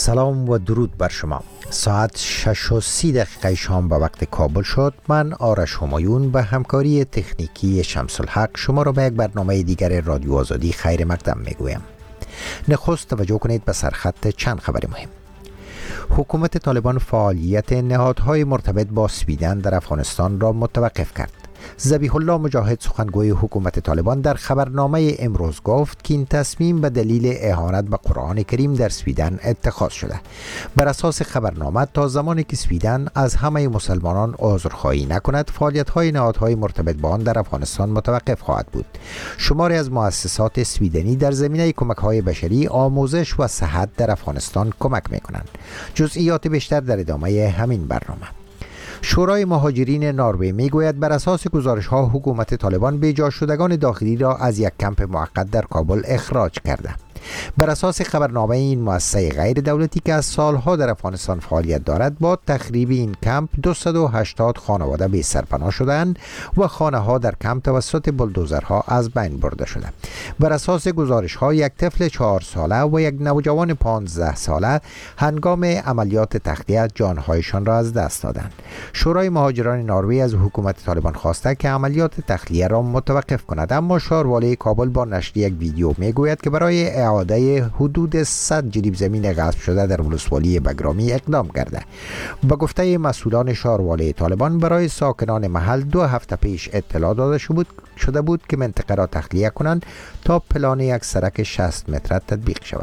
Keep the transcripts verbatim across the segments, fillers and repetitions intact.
سلام و درود بر شما. ساعت شش و سی دقیقه شام به وقت کابل شد. من آرش همایون به همکاری تکنیکی شمس الحق شما را به یک برنامه دیگر رادیو آزادی خیر مقدم میگویم. نخست توجه کنید به سرخط چند خبر مهم. حکومت طالبان فعالیت نهادهای مرتبط با سویدن در افغانستان را متوقف کرد. ذبیح الله مجاهد سخنگوی حکومت طالبان در خبرنامه امروز گفت که این تصمیم به دلیل اهانت به قرآن کریم در سویدن اتخاذ شده. بر اساس خبرنامه تا زمانی که سویدن از همه مسلمانان عذرخواهی نکند، فعالیت‌های نهادهای مرتبط با آن در افغانستان متوقف خواهد بود. شماری از مؤسسات سویدنی در زمینه کمک‌های بشری، آموزش و صحت در افغانستان کمک می‌کنند. جزئیات بیشتر در ادامه همین برنامه. شورای مهاجرین نروژ میگوید بر اساس گزارش‌ها حکومت طالبان بیجا شدگان داخلی را از یک کمپ موقت در کابل اخراج کرده. بر اساس خبرنامه این مؤسسه غیر دولتی که از سالها در افغانستان فعالیت دارد، با تخریب این کمپ دویست و هشتاد خانواده بی سرپناه شدند و خانه ها در کمپ توسط بلدوزرها از بین برده شده. بر اساس گزارش ها یک طفل چهار ساله و یک نوجوان پانزده ساله هنگام عملیات تخلیه جانهایشان را از دست دادند. شورای مهاجران نروژ از حکومت طالبان خواسته که عملیات تخلیه را متوقف کند، اما شاروالی کابل با نشر یک ویدیو میگوید که برای اعاده حدود صد جریب زمین غصب شده در ولسوالی بگرامی اقدام کرده. با گفته مسئولان شاروالی طالبان، برای ساکنان محل دو هفته پیش اطلاع داده شده بود که منطقه را تخلیه کنند تا پلان یک سرک شصت متر تطبیق شود.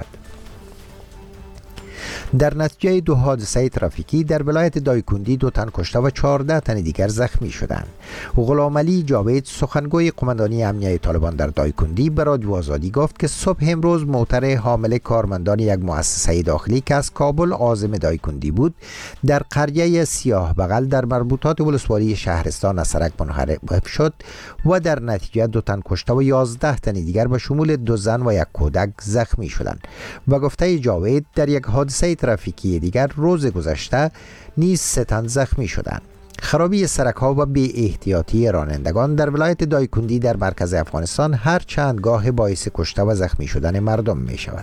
در نتیجه دو حادثه ترافیکی در ولایت دایکندی دو تن کشته و چهارده تن دیگر زخمی شدند. غلام علی جاوید سخنگوی قماندانی امنیه طالبان در دایکندی به رادیو آزادی گفت که صبح امروز موتر حامل کارمندان یک مؤسسه داخلی که از کابل عازم دایکندی بود در قریه سیاه بغل در مربوطات ولسوالی شهرستان از سرک منحرف شد و در نتیجه دو تن کشته و یازده تن دیگر به شمول دو زن و یک کودک زخمی شدند. با گفته جاوید در یک حادثه ترافیکی دیگر روز گذشته نیز سه تن زخمی شدند. خرابی سرک ها و بی احتیاطی رانندگان در ولایت دایکندی در مرکز افغانستان هر چند گاه باعث کشته و زخمی شدن مردم می شود.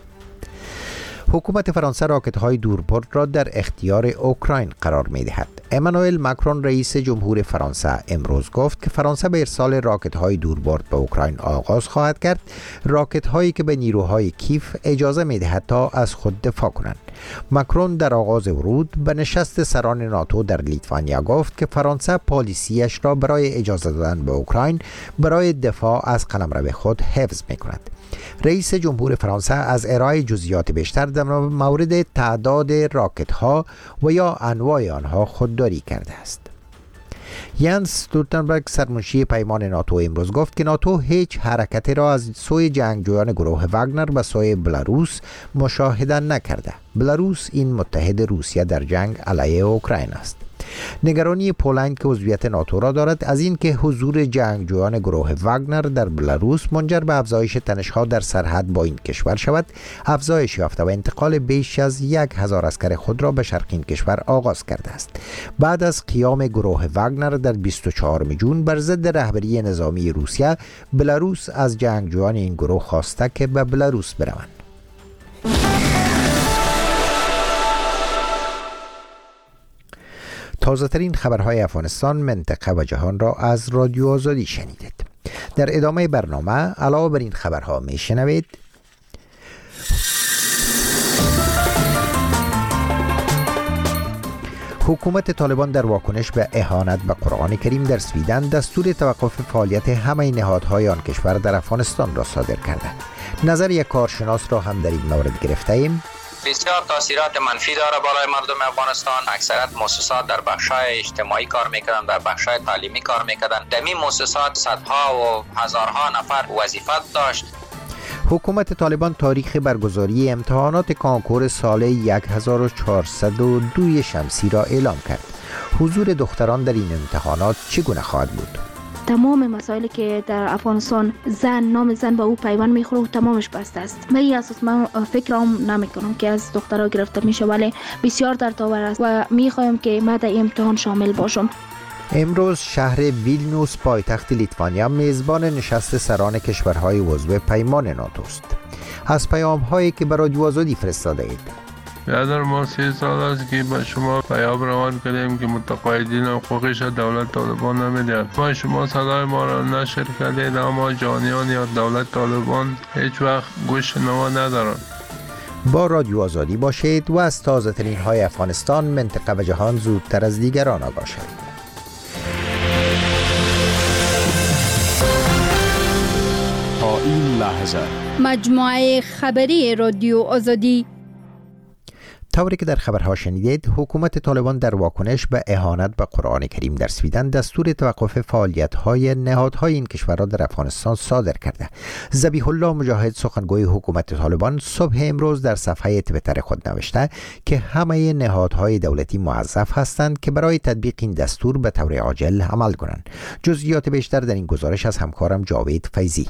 حکومت فرانسه راکت های دوربرد را در اختیار اوکراین قرار می دهد. امانوئل ماکرون رئیس جمهور فرانسه امروز گفت که فرانسه به ارسال راکت های دوربرد به اوکراین آغاز خواهد کرد، راکت هایی که به نیروهای کیف اجازه می دهد تا از خود دفاع کنند. ماکرون در آغاز ورود به نشست سران ناتو در لیتوانیا گفت که فرانسه پالیسیش را برای اجازه دادن به اوکراین برای دفاع از قلمرو خود حفظ می کند. رئیس جمهور فرانسه از ارائه جزئیات بیشتر در مورد تعداد راکت ها و یا انواع آنها خودداری کرده است. یانس استولتنبرگ سرمنشی پیمان ناتو امروز گفت که ناتو هیچ حرکتی را از سوی جنگجویان گروه واگنر به سوی بلاروس مشاهده نکرده. بلاروس این متحد روسیه در جنگ علیه اوکراین است. نگرانی پولند که عضویت ناتو را دارد از این که حضور جنگجویان گروه واگنر در بلاروس منجر به افزایش تنش‌ها در سرحد با این کشور شود، افزایش یافته و انتقال بیش از یک هزار عسکر خود را به شرق این کشور آغاز کرده است. بعد از قیام گروه واگنر در بیست و چهارم ژوئن بر ضد رهبری نظامی روسیه، بلاروس از جنگجویان این گروه خواسته که به بلاروس بروند. تازه ترین خبرهای افغانستان، منطقه و جهان را از رادیو آزادی شنیدید. در ادامه برنامه علاوه بر این خبرها می شنوید: حکومت طالبان در واکنش به اهانت به قرآن کریم در سویدن دستور توقف فعالیت همه نهادهای آن کشور در افغانستان را صادر کرده. نظر یک کارشناس را هم در این مورد گرفته ایم. بسیار تاثیرات منفی داره بالای مردم افغانستان. اکثریت مؤسسات در بخشای اجتماعی کار میکردن، در بخشای تعلیمی کار میکردن. در این مؤسسات صدها و هزارها نفر وظیفت داشت. حکومت طالبان تاریخ برگزاری امتحانات کانکور سال هزار و چهارصد و دو شمسی را اعلام کرد. حضور دختران در این امتحانات چگونه خواهد بود؟ تمام مسائلی که در افغانستان زن نام زن به او پیوند میخوره و تمامش بسته است. به این اساس من فکرام نمیکنم که از دخترها گرفته میشه، ولی بسیار دردآور است و میخوایم که من در امتحان شامل باشم. امروز شهر ویلنیوس پایتخت لیتوانیا میزبان نشست سران کشورهای عضو پیمان ناتو است. از پیام‌هایی که به رادیو آزادی فرستاده اید. برادر ما سه سال است که به شما پیام روان کردیم که متقاعدین حقوقش دولت طالبان نمیدهد. ما شما صدای ما را نشر کردید، اما جانیان یا دولت طالبان هیچ وقت گوش نوا ندارند. با رادیو آزادی باشید و از تازه ترین های افغانستان، منطقه و جهان زودتر از دیگران آگاه شوید. تا این لحظه مجموعه خبری رادیو آزادی. طوری که در خبرها شنیدید، حکومت طالبان در واکنش به اهانت به قرآن کریم در سویدن دستور توقف فعالیت‌های نهادهای این کشور را در افغانستان صادر کرده. ذبیح الله مجاهد، سخنگوی حکومت طالبان، صبح امروز در صفحه توییتر خود نوشته که همه نهادهای دولتی موظف هستند که برای تطبیق این دستور به طور عاجل عمل کنند. جزئیات بیشتر در این گزارش از همکارم جاوید فیضی.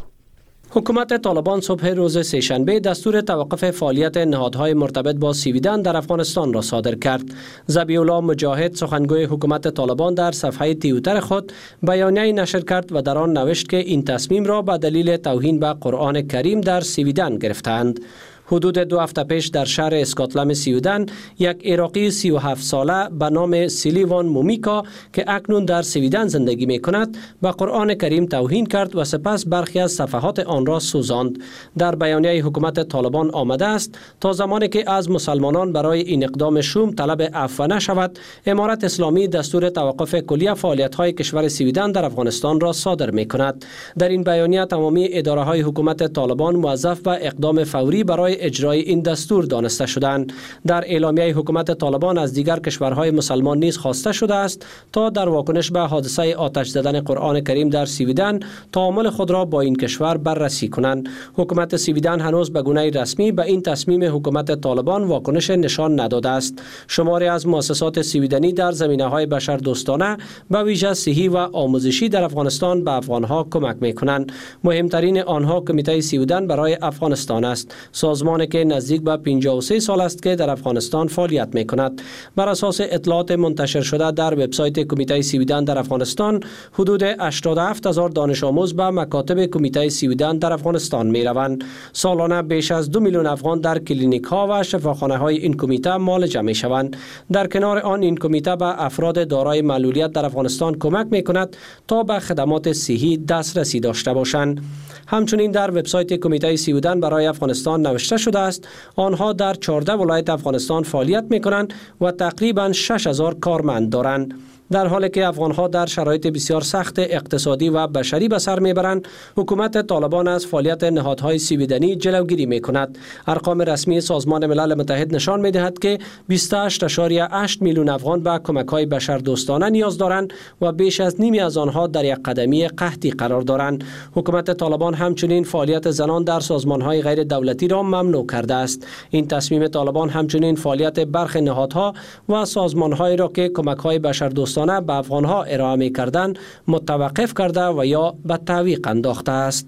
حکومت طالبان صبح روز سه‌شنبه دستور توقف فعالیت نهادهای مرتبط با سویدن در افغانستان را صادر کرد. ذبیح الله مجاهد، سخنگوی حکومت طالبان، در صفحه توییتر خود بیانیه‌ای نشر کرد و در آن نوشت که این تصمیم را به دلیل توهین به قرآن کریم در سویدن گرفتند. حدود دو هفته پیش در شهر اسکاتلم سویدن یک عراقی سی و هفت ساله به نام سیلیوان مومیکا که اکنون در سویدن زندگی می کند به قرآن کریم توهین کرد و سپس برخی از صفحات آن را سوزاند. در بیانیه حکومت طالبان آمده است تا زمانی که از مسلمانان برای این اقدام شوم طلب عفو نشود، امارت اسلامی دستور توقف کلی فعالیت‌های کشور سویدن در افغانستان را صادر می کند. در این بیانیه تمامی اداره‌های حکومت طالبان موظف به اقدام فوری برای اجرای این دستور دانسته شدند. در اعلامیه حکومت طالبان از دیگر کشورهای مسلمان نیز خواسته شده است تا در واکنش به حادثه آتش زدن قرآن کریم در سویدن تعامل خود را با این کشور بررسی کنند. حکومت سویدن هنوز به گونه رسمی به این تصمیم حکومت طالبان واکنش نشان نداده است. شماری از مؤسسات سویدنی در زمینه‌های بشردوستانه به ویژه صحی و آموزشی در افغانستان به افغانها کمک می‌کنند. مهمترین آنها کمیته سویدن برای افغانستان است، سازمان که نزدیک به پنجاه و سه سال است که در افغانستان فعالیت می کند. بر اساس اطلاعات منتشر شده در وبسایت کمیته سویدن در افغانستان، حدود هشتاد و هفت هزار دانش آموز به مکاتب کمیته سویدن در افغانستان می روند. سالانه بیش از دو میلیون افغان در کلینیک ها و شفاخانه های این کمیته معالجه می شوند. در کنار آن، این کمیته به افراد دارای معلولیت در افغانستان کمک می کند تا به خدمات صحی دسترسی داشته باشند. همچنین در وبسایت کمیته سویدن برای افغانستان نوشته شده است آنها در چهارده ولایت افغانستان فعالیت می‌کنند و تقریباً شش هزار کارمند دارند. در حالی که افغانها در شرایط بسیار سخت اقتصادی و بشری به سر میبرند، حکومت طالبان از فعالیت نهادهای سویدنی جلوگیری میکند. ارقام رسمی سازمان ملل متحد نشان میدهد که بیست و هشت ممیز هشت میلیون افغان به کمک‌های بشردوستانه نیاز دارند و بیش از نیمی از آنها در یک قدمی قحطی قرار دارند. حکومت طالبان همچنین فعالیت زنان در سازمان‌های غیر دولتی را ممنوع کرده است. این تصمیم طالبان همچنین فعالیت برخی نهادها و سازمان‌هایی را که کمک‌های بشردوستانه به افغانها ارائه می‌کردند متوقف کرده و یا به تعویق انداخته است.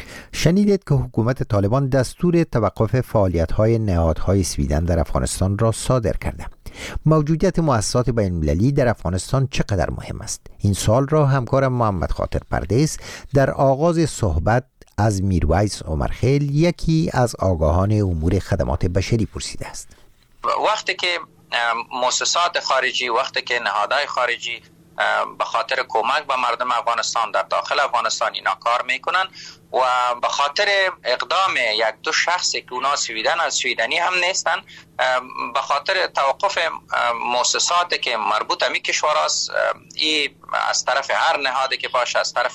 شنیدید که حکومت طالبان دستور توقف فعالیت‌های نهادهای سویدن در افغانستان را صادر کرده. موجودیت مؤسسات بین‌المللی در افغانستان چقدر مهم است؟ این سوال را همکارم محمد خاطر پردیس در آغاز صحبت از میرویس عمرخیل، یکی از آگاهان امور خدمات بشری، پرسیده است. وقتی که مؤسسات خارجی، وقتی که نهادهای خارجی به خاطر کمک به مردم افغانستان در داخل افغانستان اینا کار میکنن و به خاطر اقدام یک دو شخصی که اونا سویدن از سویدنی هم نیستن، به خاطر توقف مؤسساتی که مربوط به کشور است، ای از طرف هر نهادی که باشه، از طرف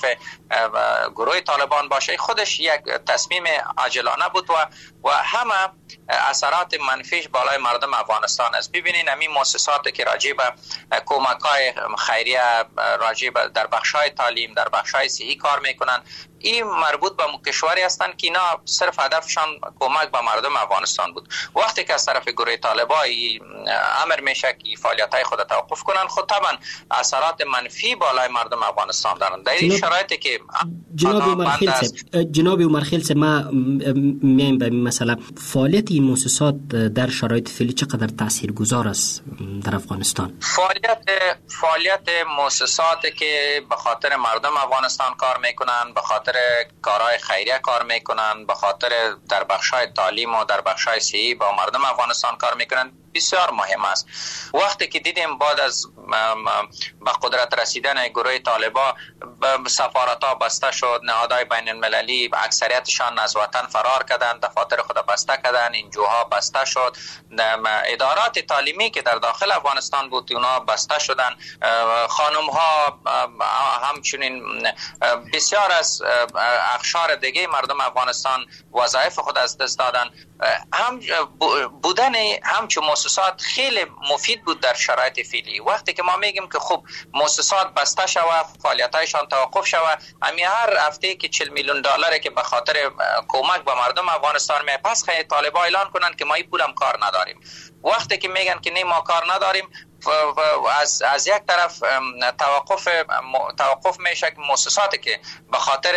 گروه طالبان باشه، خودش یک تصمیم عاجلانه بود و و همه اثرات منفیش بالای مردم افغانستان است. ببینید همین مؤسساتی که راجع به کمک‌های خیریه، راجع به در بخش‌های تعلیم، در بخش‌های صحی کار میکنن، این مربوط به کشوری هستند که اینا صرف هدفشان کمک به مردم افغانستان بود. وقتی که از طرف گروه طالبان امر میشه که فعالیت‌های خود توقف کنن، خود طبعا اثرات منفی بالای مردم افغانستان دارن. در این شرایطی که جناب عمرخیل صاحب جناب عمرخیل صاحب ما میایم به مثلا فعالیت این مؤسسات در شرایط فعلی چقدر تاثیرگذار است در افغانستان؟ فعالیت فعالیت مؤسساتی که به خاطر مردم افغانستان کار میکنن، به خاطر خاطر کارهای خیریه کار میکنن، به خاطر در بخشای تعلیم و در بخشای صحی با مردم افغانستان کار میکنن، بسیار مهم است. وقتی که دیدیم بعد از به قدرت رسیدن گروه طالبان سفارت‌ها بسته شد، نهادهای بین المللی اکثریتشان از وطن فرار کردند، دفاتر خود بسته کردند، انجوها بسته شد، ادارات تعلیمی که در داخل افغانستان بود اونا بسته شدن، خانم ها همچنین بسیار از اقشار دیگه مردم افغانستان وظایف خود از دست دادن. هم بودن همچون مؤسسات خیلی مفید بود در شرایط فعلی. وقتی که ما میگیم که خب مؤسسات بسته شوه، فعالیتایشان توقف شوه، امی هر هفته که چهل میلیون دلار که به خاطر کمک به مردم افغانستان می پس خیلی طالبان اعلان کنن که ما این پولم کار نداریم. وقتی که میگن که نه ما کار نداریم، از از یک طرف توقف توقف میشه که مؤسساتی که به خاطر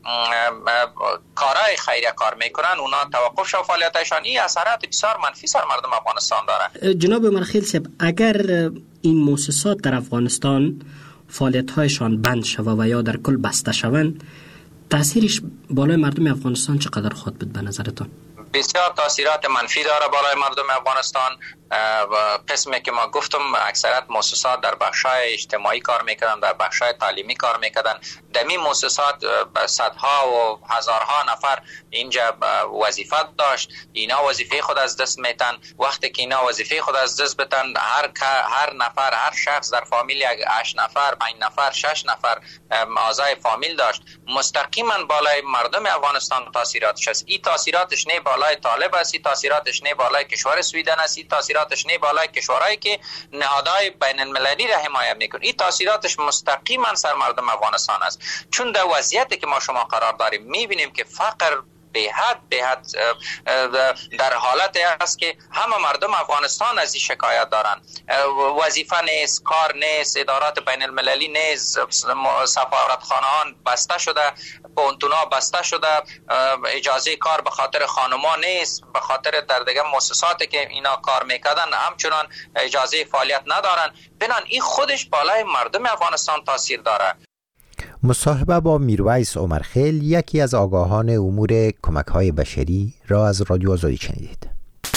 کارهای خیریه کار میکنن اونا توقف شو فعالیتشان، این اثرات بسیار منفی سر مردم افغانستان داره. جناب مرخیل صاحب، اگر این مؤسسات در افغانستان فعالیت‌هایشان بند شود و یا در کل بسته شوند، تاثیرش بالای مردم افغانستان چقدر خواهد بود به نظرتان؟ بسیار تاثیرات منفی داره بالای مردم افغانستان. قسمی که ما گفتم اکثرت مؤسسات در بخشای اجتماعی کار میکردن، در بخشای تعلیمی کار میکردن. دمی مؤسسات صدها و هزارها نفر اینجا وظیفه داشت، اینا وظیفه خود از دست میتن. وقتی که اینا وظیفه خود از دست بتن، هر هر نفر هر شخص در فامیل هشت نفر پنج نفر شش نفر اعضای فامیل داشت، مستقیما بالای مردم افغانستان تاثیراتش است. این تاثیراتش نه بالای طالب است، این تاثیراتش نه بالای کشور سویدن است، این تاثیراتش نه بالای کشورهایی که نهادهای بین المللی را حمایت میکنه، این تاثیراتش مستقیما سر مردم افغانستان است. چون در وضعیتی که ما شما قرار داریم میبینیم که فقر به حد به حد در حالت است که همه مردم افغانستان از این شکایت دارن. وظیفه نیست، کار نیست، ادارات بین المللی نیست، سفارتخانه‌ها بسته شده، پونتونا بسته شده، اجازه کار به خاطر خانما نیست، به خاطر در دیگه مؤسساتی که اینا کار میکردن همچنان اجازه فعالیت ندارن. بنان این خودش بالای مردم افغانستان تاثیر داره. مصاحبه با میرویس عمرخیل، یکی از آگاهان امور کمک‌های بشری، را از رادیو آزادی شنیدید.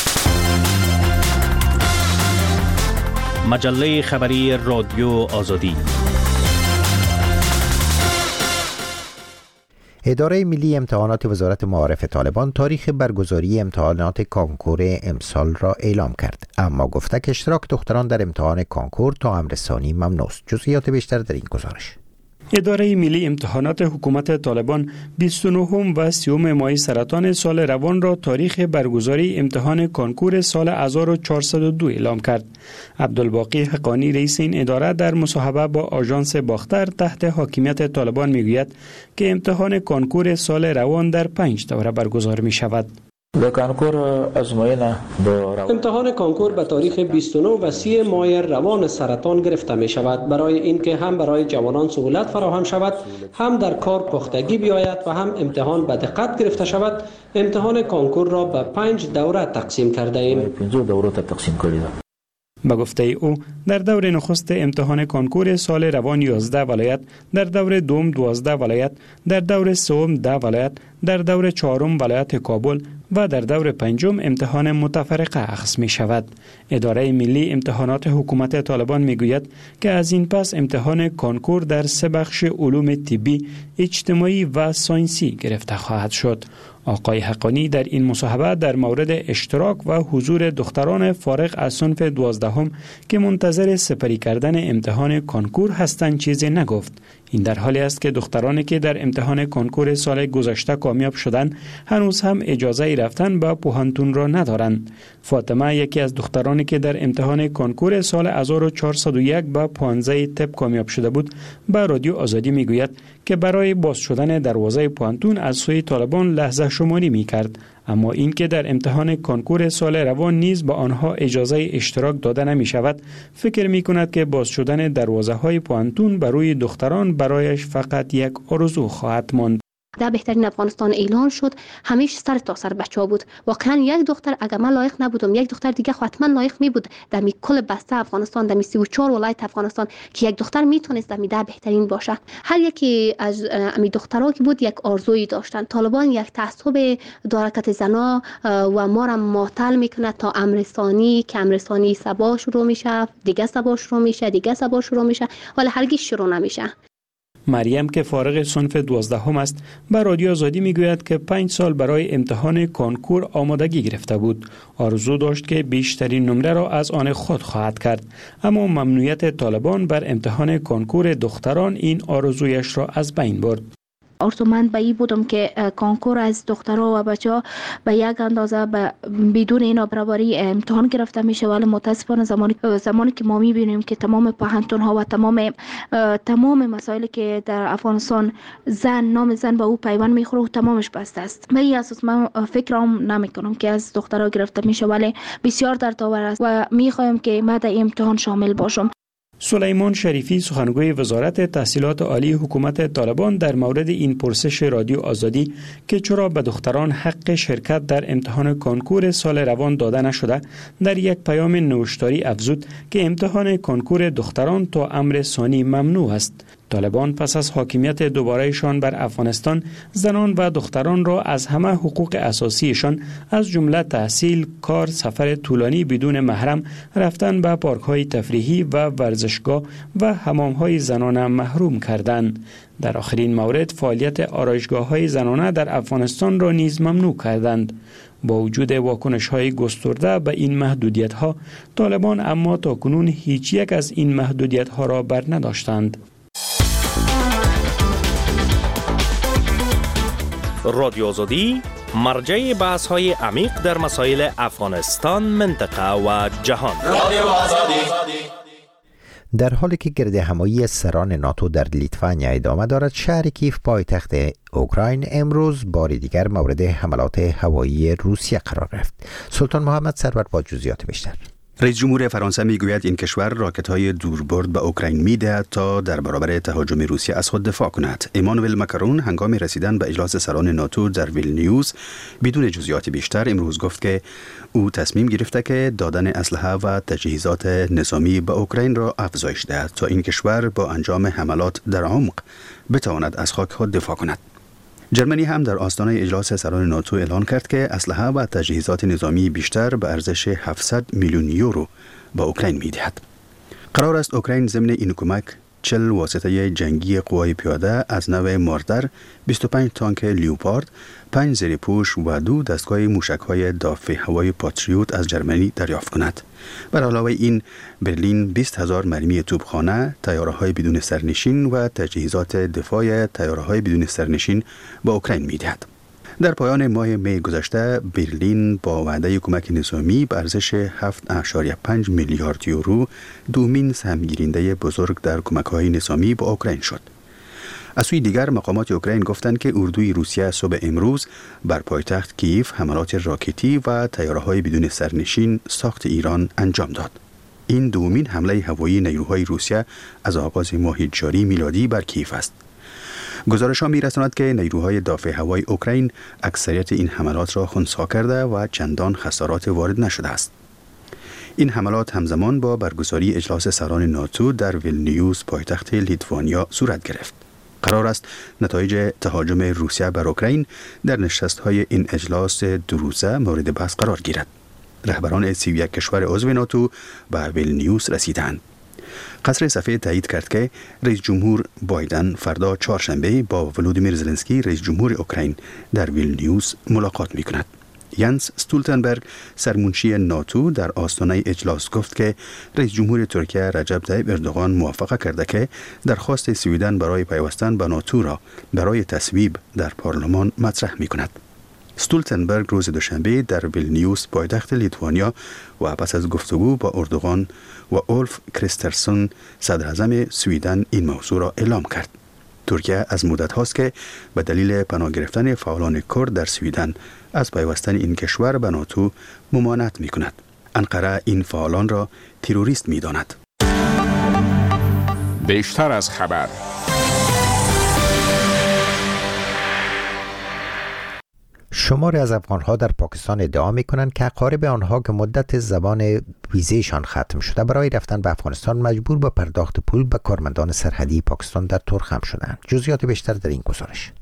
مجله خبری رادیو آزادی. اداره ملی امتحانات وزارت معارف طالبان تاریخ برگزاری امتحانات کانکور امسال را اعلام کرد، اما گفته که اشتراک دختران در امتحان کانکور تا امر ثانی ممنوع است. جزئیات بیشتر در این گزارش. اداره ملی امتحانات حکومت طالبان بیست و نه و سیوم ماه سرطان سال روان را تاریخ برگزاری امتحان کانکور سال هزار و چهارصد و دو اعلام کرد. عبدالباقی حقانی رئیس این اداره در مصاحبه با آژانس باختر تحت حاکمیت طالبان میگوید که امتحان کانکور سال روان در پنج دوره برگزار می شود. امتحان کانکور به تاریخ بیست و نه و سی ماه روان سرطان گرفته می شود، برای اینکه هم برای جوانان سهولت فراهم شود، هم در کار پختگی بیاید و هم امتحان به دقت گرفته شود. امتحان کانکور را به پنج دوره تقسیم کرده ایم. به گفته او در دور نخست امتحان کانکور سال روان یازده ولایت، در دور دوم دوازده ولایت، در دور سوم ده ولایت، در دور چهارم ولایت کابل و در دور پنجم امتحان متفرقه اخذ می شود. اداره ملی امتحانات حکومت طالبان می گوید که از این پس امتحان کانکور در سه بخش علوم طبی، اجتماعی و ساینسی گرفته خواهد شد. آقای حقانی در این مصاحبه در مورد اشتراک و حضور دختران فارغ از صنف دوازدهم که منتظر سپری کردن امتحان کانکور هستند چیزی نگفت. این در حالی است که دخترانی که در امتحان کانکور سال گذشته کامیاب شدند هنوز هم اجازه رفتن به پوهنتون را ندارند. فاطمه، یکی از دخترانی که در امتحان کانکور سال هزار و چهارصد و یک به پانزده طب کامیاب شده بود، به رادیو آزادی میگوید که برای باز شدن دروازه پوهنتون از سوی طالبان لحظه شماری می کرد، اما این که در امتحان کانکور سال روان نیز به آنها اجازه اشتراک داده نمی شود، فکر می کند که باز شدن دروازه های پوهنتون بر روی دختران برایش فقط یک آرزو خواهد ماند. در بهترین افغانستان اعلان شد، همیشه سر تا سر بچه‌ها بود. واقعا یک دختر اگر من لایق نبودم، یک دختر دیگه حتما لایق می بود در می کل بسته افغانستان، در می سی و چهار ولایت افغانستان که یک دختر میتونست در می ده بهترین باشه. هر یکی از امی دخترها که بود یک آرزویی داشتن. طالبان یک تعصب دارکت زنا و ما را معطل میکنه تا امرسانی که امرسانی سبا شروع میشه، دیگه سبا شروع میشه، دیگه سبا شروع میشه، ولی هرگز شروع نمیشه. مریم که فارغ صنف دوازدهم است به رادیو آزادی میگوید که پنج سال برای امتحان کنکور آمادگی گرفته بود. آرزو داشت که بیشترین نمره را از آن خود خواهد کرد، اما ممنوعیت طالبان بر امتحان کنکور دختران این آرزویش را از بین برد. آرزومند به این بودم که کنکور از دخترها و بچه‌ها به یک اندازه بدون این برابری امتحان گرفته میشه، ولی متاسفانه زمانی زمانی که ما میبینیم که تمام پوهنتون ها و تمام تمام مسائلی که در افغانستان زن نام زن به او پیوند میخوره تمامش بسته است. به این اساس من فکرام نمیکنم که از دخترها گرفته میشه، ولی بسیار دردآور است و میخوایم که من در امتحان شامل باشم. سلیمان شریفی سخنگوی وزارت تحصیلات عالی حکومت طالبان در مورد این پرسش رادیو آزادی که چرا به دختران حق شرکت در امتحان کنکور سال روان داده نشده، در یک پیام نوشتاری افزود که امتحان کنکور دختران تا امر ثانی ممنوع است. طالبان پس از حاکمیت دوبارهشان بر افغانستان زنان و دختران را از همه حقوق اساسیشان از جمله تحصیل، کار، سفر طولانی بدون محرم، رفتن به پارک‌های تفریحی و ورزشگاه و حمام‌های زنانه محروم کردند. در آخرین مورد فعالیت آرایشگاه‌های زنانه در افغانستان را نیز ممنوع کردند. با وجود واکنش‌های گسترده به این محدودیت‌ها، طالبان اما تاکنون هیچ یک از این محدودیت‌ها را بر نداشتند. رادیو آزادی مرجع بحث های عمیق در مسائل افغانستان، منطقه و جهان. رادیو آزادی. در حالی که گرد همایی سران ناتو در لیتوانیا ادامه دارد، شهر کیف پایتخت اوکراین امروز بار دیگر مورد حملات هوایی روسیه قرار گرفت. سلطان محمد سرور با جزئیات بیشتر. رئیس جمهور فرانسه میگوید این کشور راکت‌های دوربرد به اوکراین می‌دهد تا در برابر تهاجم روسیه از خود دفاع کند. ایمانوئل ماکرون هنگام رسیدن به اجلاس سران ناتو در ویلنیوس بدون جزئیات بیشتر امروز گفت که او تصمیم گرفته که دادن اسلحه و تجهیزات نظامی به اوکراین را افزایش دهد تا این کشور با انجام حملات در عمق بتواند از خاک خود دفاع کند. جرمنی هم در آستانه اجلاس سران ناتو اعلان کرد که اسلحه و تجهیزات نظامی بیشتر به ارزش هفتصد میلیون یورو به اوکراین می‌دهد. قرار است اوکراین ضمن این کمک چهل واسطه جنگی قوای پیاده از نوع ماردر، بیست و پنج تانک لیوپارد، پنج زیرپوش و دو دستگاه موشک‌های دافع هوایی پاتریوت از جرمنی دریافت کند. بر علاوه این برلین بیست هزار مرمی توپخانه، طیاره‌های بدون سرنشین و تجهیزات دفاع طیاره‌های بدون سرنشین به اوکراین می‌دهد. در پایان ماه می گذشته برلین با وعده کمک نظامی به ارزش هفت اشاریه پنج میلیارد یورو دومین سهمگیرنده بزرگ در کمک‌های نظامی به اوکراین شد. از سوی دیگر مقامات اوکراین گفتند که اردوی روسیه صبح امروز بر پایتخت کیف حملات راکتی و طیاره‌های بدون سرنشین ساخت ایران انجام داد. این دومین حمله هوایی نیروهای روسیه از آغاز ماه جاری میلادی بر کیف است. گزارش‌ها می‌رساند که نیروهای دافع هوایی اوکراین اکثریت این حملات را خنثی کرده و چندان خسارات وارد نشده است. این حملات همزمان با برگزاری اجلاس سران ناتو در ویلنیوس پایتخت لیتوانیا صورت گرفت. قرار است نتایج تهاجم روسیه بر اوکراین در نشست‌های این اجلاس دو روزه مورد بحث قرار گیرد. رهبران سی و یک کشور عضو ناتو به ویلنیوس رسیدند. قصر سفید تایید کرد که رئیس جمهور بایدن فردا چهارشنبه با ولودیمیر زلنسکی رئیس جمهور اوکراین در ویلنیوس ملاقات می‌کند. یانس استولتنبرگ سرمنشی ناتو در آستانه اجلاس گفت که رئیس جمهور ترکیه رجب طیب اردوغان موافقه کرده که درخواست سویدن برای پیوستن به ناتو را برای تصویب در پارلمان مطرح می‌کند. استولتنبرگ روز دوشنبه در ویلنیوس پایتخت لیتوانیا و پس از گفتگو با اردوغان و اولف کریسترسون صدر اعظم سویدن این موضوع را اعلام کرد. ترکیه از مدت هاست که به دلیل پناه گرفتن فعالان کرد در سویدن از پیوستن این کشور به ناتو ممانعت می کند. انقره این فعالان را تروریست می داند. بیشتر از خبر شماری از افغان‌ها در پاکستان ادعا می‌کنند که اقارب آنها که مدت زمان ویزهشان ختم شده برای رفتن به افغانستان مجبور به پرداخت پول به کارمندان سرحدی پاکستان در ترخم شدند. جزئیات بیشتر در این گزارش.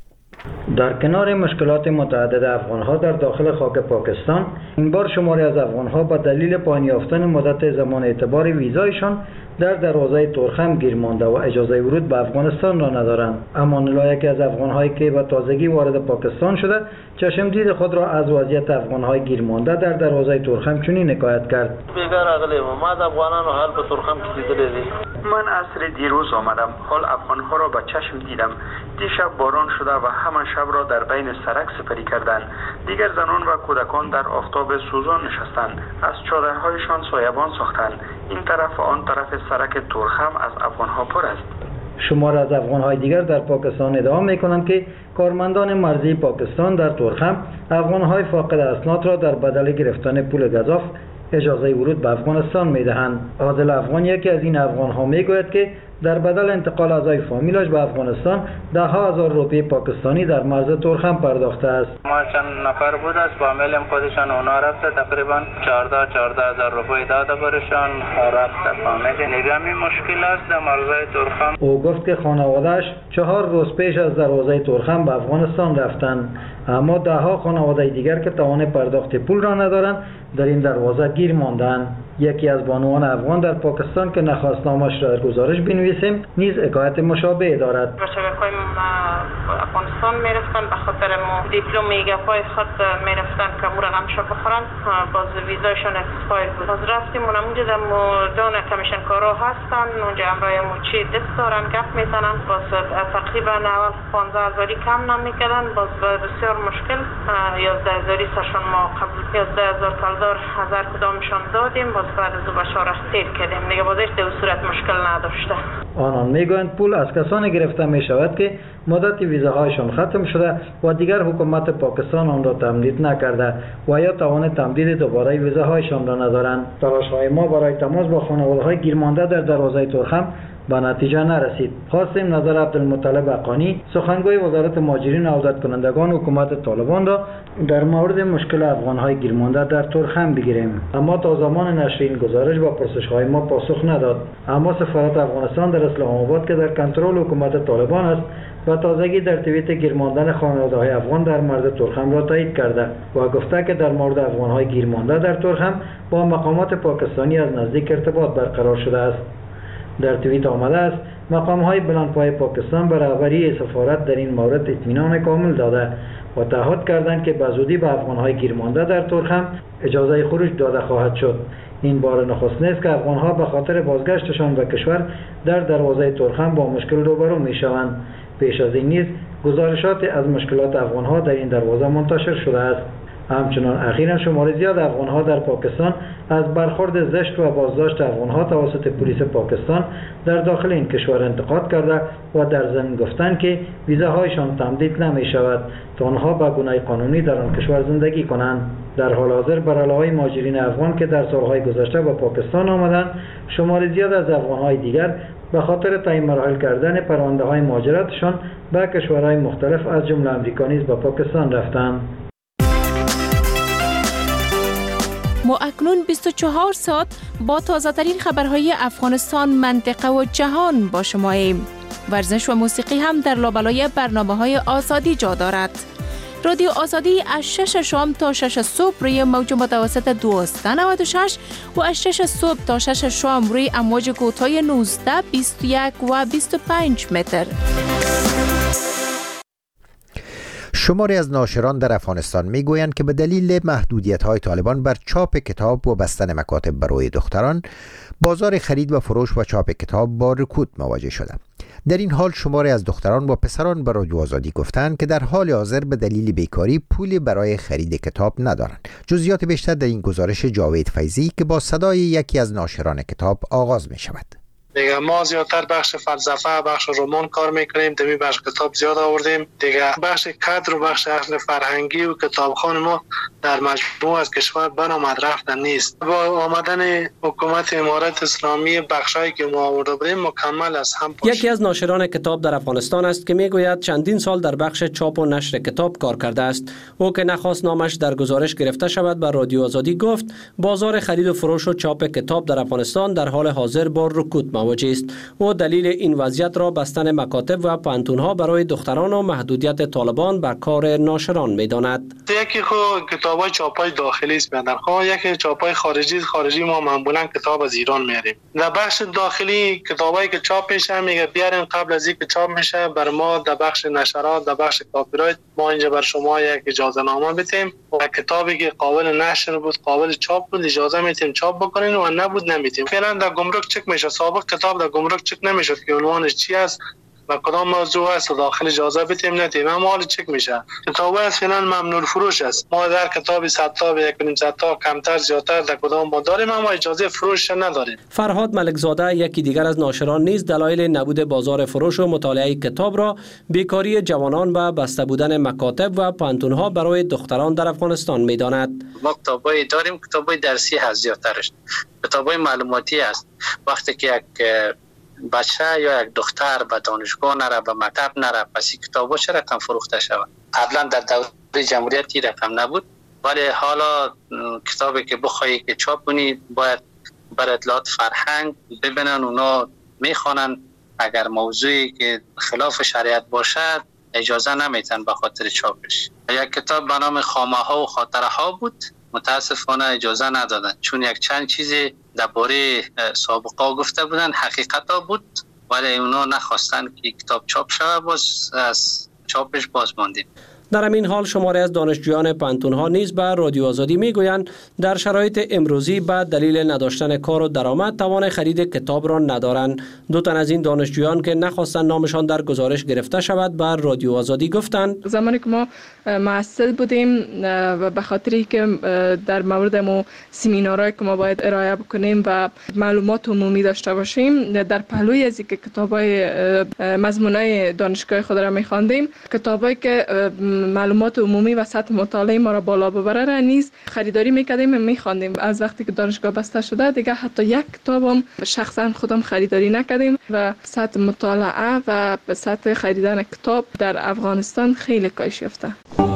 در کنار مشکلات متعدد افغان‌ها در داخل خاک پاکستان، این بار شماری از افغان‌ها به دلیل پایان یافتن مدت زمان اعتبار ویزایشان در دروازه ترخم گیر مانده و اجازه ورود به افغانستان را ندارند. امان الله یکی از افغان‌هایی که به تازگی وارد پاکستان شده، چشم دید خود را از وضعیت افغان‌های گیر مانده در دروازه ترخم چنین حکایت کرد. بیگار اغلی ما از افغانانو حال به ترخم کې دیدلې. من عصر دیروز آمدم، حال افغان‌ها را به چشم دیدم. دیشب باران شده و همان شب را در بین سرک سپری کردند. دیگر زنان و کودکان در آفتاب سوزان نشستند، از چادرهایشان سایبان ساختند. این طرف و آن طرف سرک ترخم از افغان‌ها پر است. شمار از افغان‌های دیگر در پاکستان ادعا می‌کنند که کارمندان مرزی پاکستان در ترخم افغان‌های فاقد اسناد را در بدل گرفتن پول گزاف اجازه ورود به افغانستان می‌دهند. عادل افغان یکی از این افغان‌ها می‌گوید که در بدل انتقال اعضای فامیلش به افغانستان ده ها هزار روپیه پاکستانی در مرز ترخم پرداخته است. ما چند نفر بود از فامیلم خودشان اونا رفته تقریبا چهارده چهارده هزار روپیه داده برشان رفته فامیل. نگامی مشکل است در مرز ترخم. او گفت که خانواده‌اش چهار روز پیش از دروازه ترخم به افغانستان رفتند، اما ده ها خانواده دیگر که توان پرداخت پول را ندارند در این دروازه گیر ماندند. یکی از بانوان افغان در پاکستان که نخواست نامش را گزارش بنویسیم نیز حکایت مشابه دارد. شبکه‌های افغانستان میرفتن به خاطر دیپلم میگاپای خود میرفتن که مو رقمشو بخورن، باز ویزایشون اکسپایر بود. باز رفتیم اونجا در دون کمیشن کارا هستن، اونجا امرای موچی دست دارن گپ میزنن، باز تقریبا اول پانزده هزاری کم نمیکردن، باز بسیار مشکل یازده هزاری سرشون ما قبل یازده هزار کالدار هزار کدامشان دادیم، باز بعد از بشاره سیر کردیم دیگه، بازش در صورت مشکل نداشته. آنان میگویند پول از کسانی گرفته می شود که مدت ویزاهایشان ختم شده و دیگر حکومت پاکستان آن را تمدید نکرده و یا توان تمدید دوباره ویزاهایشان را ندارند. تلاش‌های ما برای تماس با خانواده‌های گیرمانده در دروازه ترخم به نتیجه نرسید. خواستیم نظر عبدالمطلب حقانی، سخنگوی وزارت مهاجرین و عودت کنندگان حکومت طالبان را در مورد مشکل افغان‌های گیرمانده در ترخم بگیریم، اما تا زمان نشر این گزارش با پرسش‌های ما پاسخ نداد. اما سفارت افغانستان در اسلام آباد که در کنترل حکومت طالبان است و تازگی در توییت گیرماندن خانواده‌های افغان در مرز ترخم را تایید کرده و گفته که در مورد افغان‌های گیرمانده در ترخم با مقامات پاکستانی از نزدیک ارتباط برقرار شده است. در توییت آمده است مقام‌های بلندپای پاکستان به رهبری سفارت در این مورد اطمینان کامل داده و تعهد کردند که به زودی به افغان‌های گیرمانده در ترخم اجازه خروج داده خواهد شد. این بار نخست نیست که افغان‌ها به خاطر بازگشتشان به کشور در دروازه ترخم با مشکل روبرو می‌شوند. پیش از این نیز گزارشات از مشکلات افغان‌ها در این دروازه منتشر شده است. همچنان اخیراً شمار زیاد افغان‌ها در پاکستان از برخورد زشت و بازداشت افغان‌ها توسط پلیس پاکستان در داخل این کشور انتقاد کرده و در ضمن گفتند که ویزاهایشان تمدید نمی‌شود تا آنها به گونه قانونی در آن کشور زندگی کنند. در حال حاضر بر علاوه مهاجرین افغان که در سالهای گذشته به پاکستان آمدند، شمار زیاد از افغان‌های دیگر به خاطر تعیین مراحل کردن پرونده‌های مهاجرتشان به کشورهای مختلف از جمله آمریکا نیز به پاکستان رفتند. ما اکنون بیست و چهار ساعت با تازه ترین خبرهای افغانستان، منطقه و جهان با شماییم. ورزش و موسیقی هم در لابلای برنامه‌های آزادی جا دارد. رادیو آزادی از شش شام تا شش صبح روی موج متوسط دویست و نود و شش و از شش صبح تا شش شام روی امواج کوتاه نوزده، بیست و یک و بیست و پنج متر. شماری از ناشران در افغانستان میگویند که به دلیل محدودیت‌های طالبان بر چاپ کتاب و بستن مکاتب برای دختران، بازار خرید و فروش و چاپ کتاب با رکود مواجه شده. در این حال شماری از دختران و پسران به رادیو آزادی گفتند که در حال حاضر به دلیل بیکاری پولی برای خرید کتاب ندارند. جزئیات بیشتر در این گزارش جاوید فیضی که با صدای یکی از ناشران کتاب آغاز می شود. دیگه ما زیادتر بخش فلسفه، بخش رمان کار میکنیم، دمی بخش کتاب زیاد آوردیم. دیگه بخش کادر و بخش اصل فرهنگی و کتابخانه ما در مجموع از کشور برآمد رفتن نیست. با آمدن حکومت امارت اسلامی بخشایی که ما آورده بودیم مکمل از هم پاشید. یکی از ناشران کتاب در افغانستان است که میگوید چندین سال در بخش چاپ و نشر کتاب کار کرده است. او که نخواست نامش در گزارش گرفته شود بر رادیو آزادی گفت بازار خرید و فروش و چاپ کتاب در افغانستان در حال حاضر با رکود مواجه است. او دلیل این وضعیت را بستن مکاتب و پانتون‌ها برای دختران و محدودیت طالبان بر کار ناشران می‌داند. یکی خو کتابای چاپای داخلی است بدن، خو یکی چاپای خارجی خارجی ما معمولا کتاب از ایران میاریم. در بخش داخلی کتابایی که چاپ میشه میگه بیارین قبل از اینکه چاپ میشه بر ما در بخش نشرات در بخش کاپی رایت ما اینجا بر شما یک اجازه نامه بدیم و کتابی که قابل نشر بود قابل چاپ بود اجازه میتیم چاپ بکنین و نبود نمیتیم. فعلا در گمرک چک میشه. سابق کتاب در گمرک چک نمیشد که عنوانش چی است و کدام موضوع است داخل اجازه بدیم ندیم، اما حال چک میشه. کتاب است فعلا ممنوع فروش است. ما در کتاب صد تا و یک و نیم صد تا کمتر زیادتر در کدام ما داریم اما اجازه فروش نداریم. فرهاد ملکزاده یکی دیگر از ناشران نیز دلایل نبود بازار فروش و مطالعه کتاب را بیکاری جوانان و بسته بودن مکاتب و پانتون‌ها برای دختران در افغانستان می‌داند. ما کتابای داریم، کتابای درسی هست زیادترش. کتابای معلوماتی است. وقتی که یک بچه یا یک دختر به دانشگاه نره به مکتب نره پس کتابا چه رقم فروخته شود؟ قبلا در دوره جمهوریت این رقم نبود، ولی حالا کتابی که بخوایی که چاپ کنی باید بر اطلاعات فرهنگ ببینن، اونا میخوانن. اگر موضوعی که خلاف شریعت باشد اجازه نمیتن به خاطر چاپش. یک کتاب به نام خامه ها و خاطره ها بود، متاسفانه اجازه ندادن چون یک چند چیزی درباره سابقه گفته بودن حقیقت ها بود ولی اونا نخواستن که کتاب چاپ شود، باز از چاپش باز ماندیم. در همین حال شماری از دانشجویان پانتون‌ها نیز به رادیو آزادی میگویند در شرایط امروزی به دلیل نداشتن کار و درآمد توان خرید کتاب را ندارند. دو تن از این دانشجویان که نخواستند نامشان در گزارش گرفته شود بر رادیو آزادی گفتند زمانی که ما محصل بودیم و به خاطری که در مورد ما سمینارهایی که ما باید ارائه بکنیم و معلومات عمومی داشته باشیم در پهلوی از اینکه کتابای مضمونای دانشگاه خود را می‌خواندیم، کتابایی که معلومات عمومی و سطح مطالعه ما را بالا ببره را نیز خریداری میکردیم و میخواندیم. از وقتی که دانشگاه بسته شده دیگه حتی یک کتابم شخصا خودم خریداری نکردیم و سطح مطالعه و سطح خریدن کتاب در افغانستان خیلی کاهش یافته.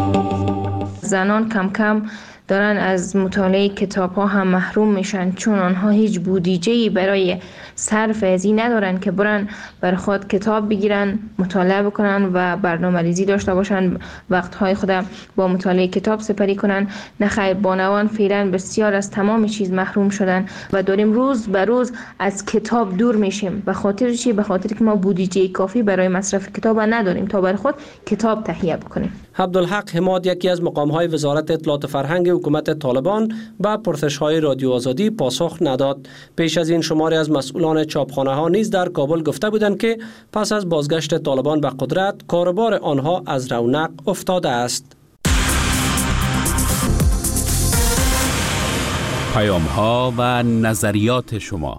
زنان کم کم دارن از مطالعه کتاب ها هم محروم میشن چون آنها هیچ بودجه‌ای برای صرف از این ندارن که برن بر خود کتاب بگیرن مطالعه بکنن و برنامه‌ریزی داشته باشن، وقتهای خود با مطالعه کتاب سپری کنن. نخیر بانوان فعلا بسیار از تمام چیز محروم شدن و داریم روز به روز از کتاب دور میشیم. به خاطر چی؟ به خاطر که ما بودجه کافی برای مصرف کتاب نداریم تا بر خود کتاب تهیه بکنیم. عبدالحق حماد یکی از مقام‌های وزارت اطلاعات فرهنگ حکومت طالبان به پرسش‌های رادیو آزادی پاسخ نداد. پیش از این شماری از مسئولان چاپخانه‌ها نیز در کابل گفته بودند که پس از بازگشت طالبان به قدرت کاروبار آنها از رونق افتاده است. پیام‌ها و نظریات شما.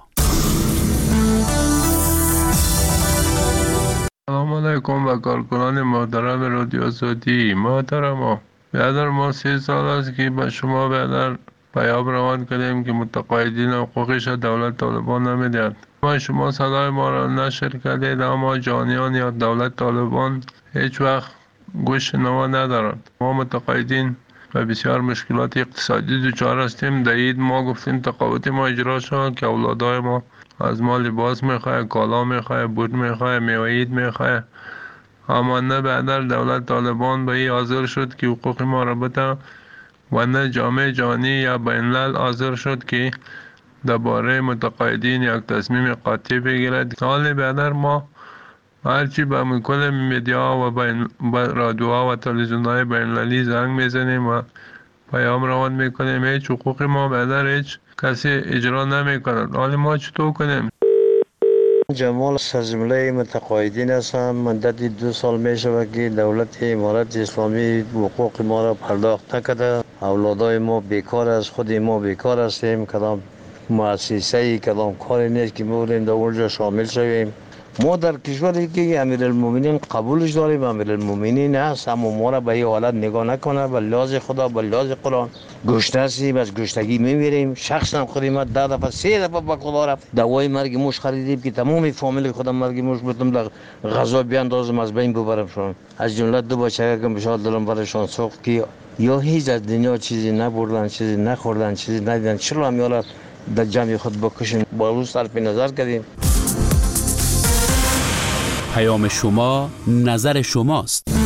سلام علیکم و کارکنان محترم رادیو آزادی. محترم بیادر ما سه سال است که به شما بیادر پیام روان کردیم که متقاعدین حقوقش دولت طالبان نمیدهد. ما شما صدای ما را نشر کردید اما جانیان یا دولت طالبان هیچ وقت گوش نوا ندارند. ما متقاعدین و بسیار مشکلات اقتصادی دچار هستیم. در عید ما گفتیم تقاعد ما اجرا شد که اولادای ما از ما لباس میخواه، کالا میخواه، بود میخواه، میوه عید میخواه، اما نه بعدر دولت طالبان به این حاضر شد که حقوق ما را بده و نه جامعه جهانی یا بین الملل حاضر شد که درباره متقاعدین یک تصمیم قاطع بگیرد. حال بعدر ما هرچی به کل میدیا و بین رادیوها و تلویزیون‌های بین المللی زنگ میزنیم و پیام روان میکنیم هیچ حقوق ما بعدر هیچ کسی اجرا نمیکند. حال ما چطور کنیم؟ جمال از جمله متقاعدین هستم. مدت دو سال میشه که دولت امارت اسلامی حقوق ما را پرداخت نکرده. اولادای ما بیکار است، خود ما بیکار هستیم، کدام مؤسسه کدام کاری نیست که می‌بریم در اونجا شامل شویم. ما در کشوری که امیرالمومنین قبولش داریم، امیرالمومنین هست، اما ما را به این حالت نگاه نکنه. به لحاظ خدا، به لحاظ قرآن گشته هستیم، از گشتگی میمیریم. شخصا خودم ده دفعه سه دفعه به خدا رفت دوای مرگ موش خریدیم که تمام فامیل خودم مرگ موش بتونم در غذا بیاندازم از بین ببرمشون. از جمله دو بچه که بشار دلم برشان سوخت که یا هیچ از دنیا چیزی نبردن، چیزی نخوردن، چیزی ندیدن، چرا هم یالا در جمع خود بکشیم. با روز صرف نظر کردیم. پیام شما نظر شماست.